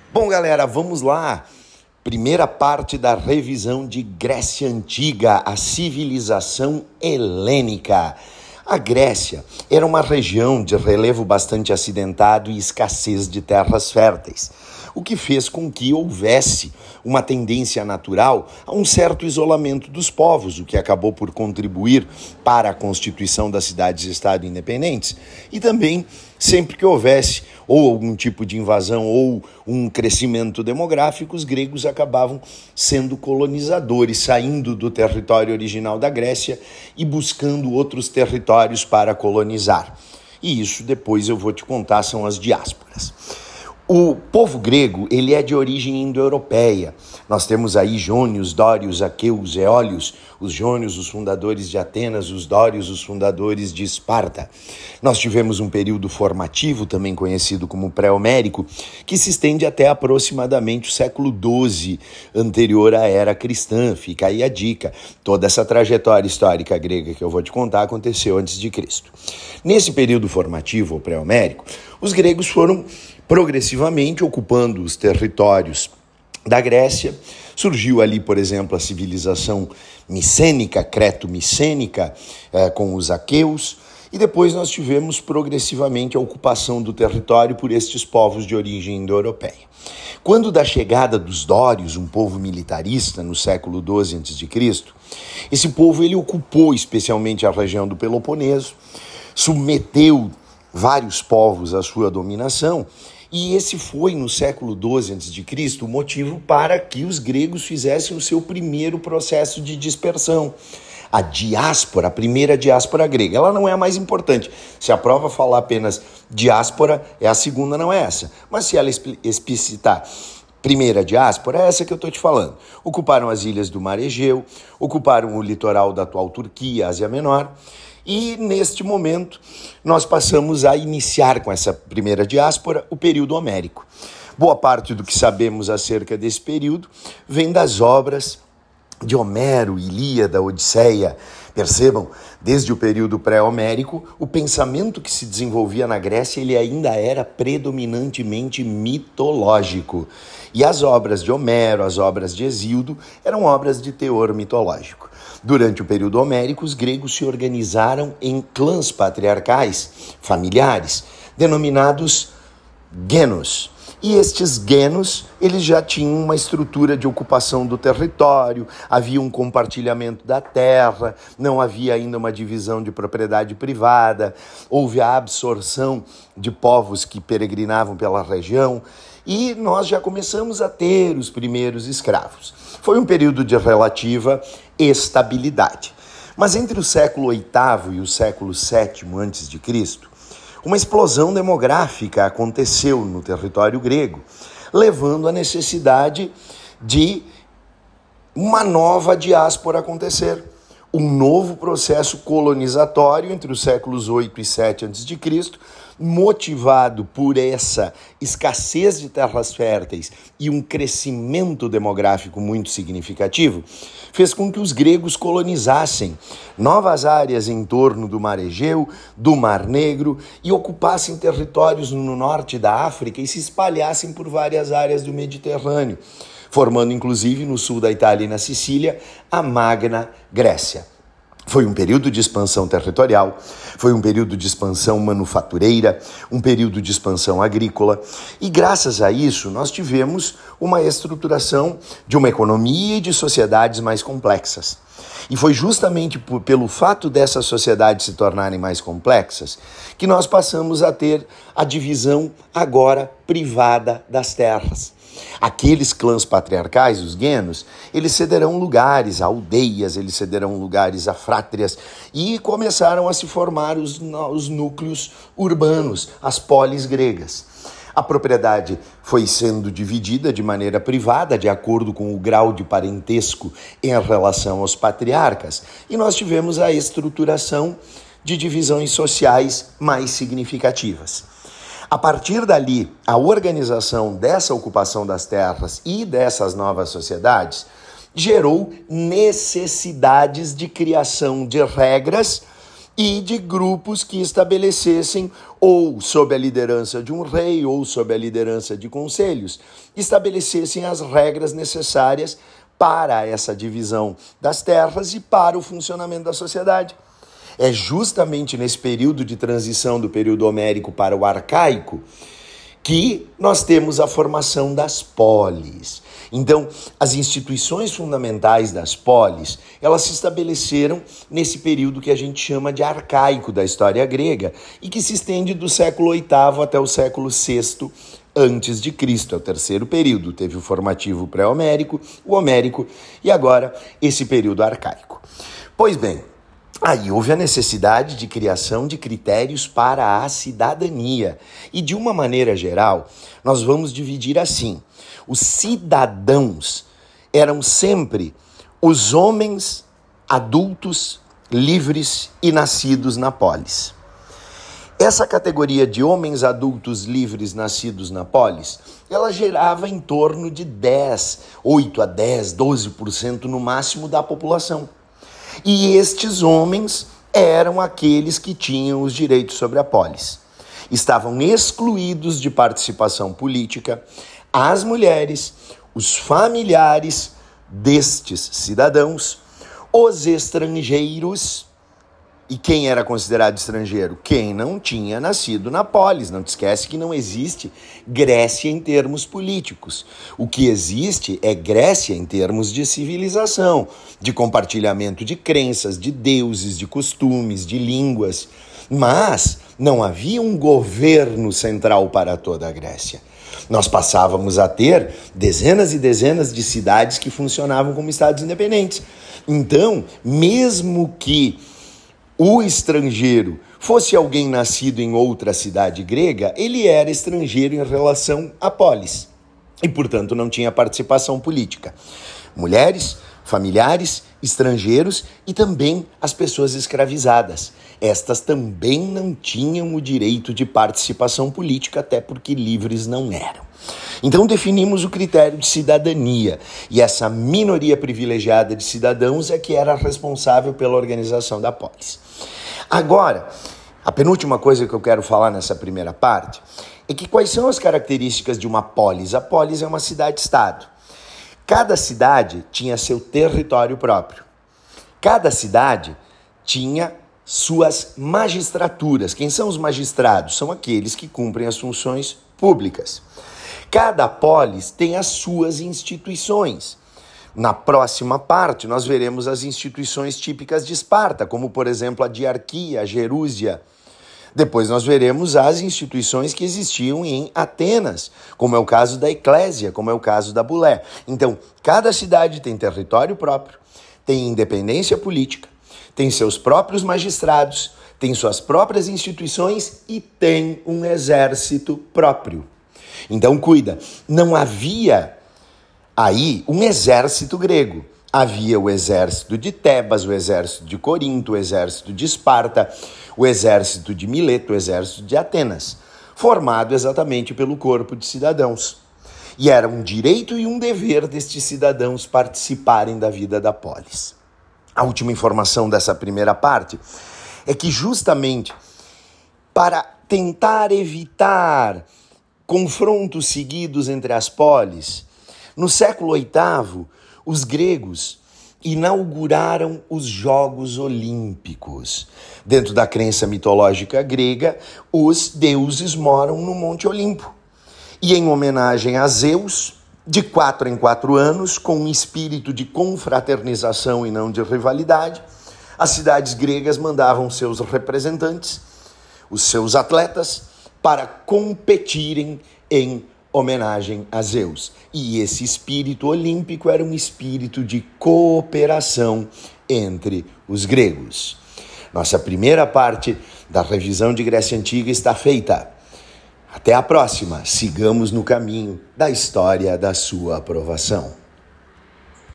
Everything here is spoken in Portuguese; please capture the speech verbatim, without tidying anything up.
Bom, galera, vamos lá. Primeira parte da revisão de Grécia Antiga, a civilização helênica. A Grécia era uma região de relevo bastante acidentado e escassez de terras férteis, o que fez com que houvesse uma tendência natural a um certo isolamento dos povos, o que acabou por contribuir para a constituição das cidades-estado independentes. E também, sempre que houvesse ou algum tipo de invasão ou um crescimento demográfico, os gregos acabavam sendo colonizadores, saindo do território original da Grécia e buscando outros territórios para colonizar. E isso depois eu vou te contar, são as diásporas. O povo grego, ele é de origem indo-europeia. Nós temos aí jônios, dórios, aqueus, eólios, os jônios, os fundadores de Atenas, os dórios, os fundadores de Esparta. Nós tivemos um período formativo, também conhecido como pré-homérico, que se estende até aproximadamente o século doze, anterior à era cristã. Fica aí a dica. Toda essa trajetória histórica grega que eu vou te contar aconteceu antes de Cristo. Nesse período formativo, ou pré-homérico, os gregos foram progressivamente ocupando os territórios da Grécia. Surgiu ali, por exemplo, a civilização micênica, creto-micênica, eh, com os aqueus, e depois nós tivemos progressivamente a ocupação do território por estes povos de origem indo-europeia. Quando da chegada dos dórios, um povo militarista, no século doze antes de Cristo, esse povo ele ocupou especialmente a região do Peloponeso, submeteu vários povos à sua dominação. E esse foi, no século doze antes de Cristo, o motivo para que os gregos fizessem o seu primeiro processo de dispersão. A diáspora, a primeira diáspora grega, ela não é a mais importante. Se a prova falar apenas diáspora, é a segunda, não é essa. Mas se ela explicitar primeira diáspora, é essa que eu estou te falando. Ocuparam as ilhas do Mar Egeu, ocuparam o litoral da atual Turquia, Ásia Menor. E, neste momento, nós passamos a iniciar com essa primeira diáspora o período homérico. Boa parte do que sabemos acerca desse período vem das obras de Homero, Ilíada, Odisseia. Percebam, desde o período pré-homérico, o pensamento que se desenvolvia na Grécia ele ainda era predominantemente mitológico. E as obras de Homero, as obras de Hesíodo, eram obras de teor mitológico. Durante o período homérico, os gregos se organizaram em clãs patriarcais, familiares, denominados genos. E estes genos, eles já tinham uma estrutura de ocupação do território, havia um compartilhamento da terra, não havia ainda uma divisão de propriedade privada, houve a absorção de povos que peregrinavam pela região, e nós já começamos a ter os primeiros escravos. Foi um período de relativa estabilidade. Mas entre o século oitavo e o século sétimo antes de Cristo, uma explosão demográfica aconteceu no território grego, levando à necessidade de uma nova diáspora acontecer. Um novo processo colonizatório entre os séculos oito e sete antes de Cristo, motivado por essa escassez de terras férteis e um crescimento demográfico muito significativo, fez com que os gregos colonizassem novas áreas em torno do Mar Egeu, do Mar Negro e ocupassem territórios no norte da África e se espalhassem por várias áreas do Mediterrâneo, formando inclusive no sul da Itália e na Sicília a Magna Grécia. Foi um período de expansão territorial, foi um período de expansão manufatureira, um período de expansão agrícola, e graças a isso nós tivemos uma estruturação de uma economia e de sociedades mais complexas. E foi justamente por, pelo fato dessas sociedades se tornarem mais complexas que nós passamos a ter a divisão agora privada das terras. Aqueles clãs patriarcais, os genos, eles cederão lugares a aldeias, eles cederão lugares a frátrias e começaram a se formar os, os núcleos urbanos, as polis gregas. A propriedade foi sendo dividida de maneira privada, de acordo com o grau de parentesco em relação aos patriarcas, e nós tivemos a estruturação de divisões sociais mais significativas. A partir dali, a organização dessa ocupação das terras e dessas novas sociedades gerou necessidades de criação de regras e de grupos que estabelecessem, ou sob a liderança de um rei, ou sob a liderança de conselhos, estabelecessem as regras necessárias para essa divisão das terras e para o funcionamento da sociedade. É justamente nesse período de transição do período homérico para o arcaico que nós temos a formação das polis. Então, as instituições fundamentais das polis, elas se estabeleceram nesse período que a gente chama de arcaico da história grega e que se estende do século oitavo até o século sexto antes de Cristo. É o terceiro período. Teve o formativo pré-homérico, o homérico e agora esse período arcaico. Pois bem, aí houve a necessidade de criação de critérios para a cidadania. E de uma maneira geral, nós vamos dividir assim. Os cidadãos eram sempre os homens adultos, livres e nascidos na polis. Essa categoria de homens adultos livres nascidos na polis, ela gerava em torno de dez, oito a dez, doze por cento no máximo da população. E estes homens eram aqueles que tinham os direitos sobre a polis. Estavam excluídos de participação política as mulheres, os familiares destes cidadãos, os estrangeiros. E quem era considerado estrangeiro? Quem não tinha nascido na polis. Não te esquece que não existe Grécia em termos políticos. O que existe é Grécia em termos de civilização, de compartilhamento de crenças, de deuses, de costumes, de línguas. Mas não havia um governo central para toda a Grécia. Nós passávamos a ter dezenas e dezenas de cidades que funcionavam como estados independentes. Então, mesmo que o estrangeiro fosse alguém nascido em outra cidade grega, ele era estrangeiro em relação à polis e, portanto, não tinha participação política. Mulheres, familiares, estrangeiros e também as pessoas escravizadas. Estas também não tinham o direito de participação política, até porque livres não eram. Então definimos o critério de cidadania, e essa minoria privilegiada de cidadãos é que era responsável pela organização da polis. Agora, a penúltima coisa que eu quero falar nessa primeira parte é que quais são as características de uma polis? A polis é uma cidade-estado. Cada cidade tinha seu território próprio. Cada cidade tinha suas magistraturas. Quem são os magistrados? São aqueles que cumprem as funções públicas. Cada polis tem as suas instituições. Na próxima parte, nós veremos as instituições típicas de Esparta, como, por exemplo, a diarquia, a gerúsia. Depois nós veremos as instituições que existiam em Atenas, como é o caso da Eclésia, como é o caso da Bulé. Então, cada cidade tem território próprio, tem independência política, tem seus próprios magistrados, tem suas próprias instituições e tem um exército próprio. Então, cuida, não havia aí um exército grego. Havia o exército de Tebas, o exército de Corinto, o exército de Esparta, o exército de Mileto, o exército de Atenas, formado exatamente pelo corpo de cidadãos. E era um direito e um dever destes cidadãos participarem da vida da polis. A última informação dessa primeira parte é que justamente para tentar evitar confrontos seguidos entre as polis, no século oitavo, os gregos inauguraram os Jogos Olímpicos. Dentro da crença mitológica grega, os deuses moram no Monte Olimpo. E em homenagem a Zeus, de quatro em quatro anos, com um espírito de confraternização e não de rivalidade, as cidades gregas mandavam seus representantes, os seus atletas, para competirem em homenagem a Zeus. E esse espírito olímpico era um espírito de cooperação entre os gregos. Nossa primeira parte da revisão de Grécia Antiga está feita. Até a próxima. Sigamos no caminho da história da sua aprovação.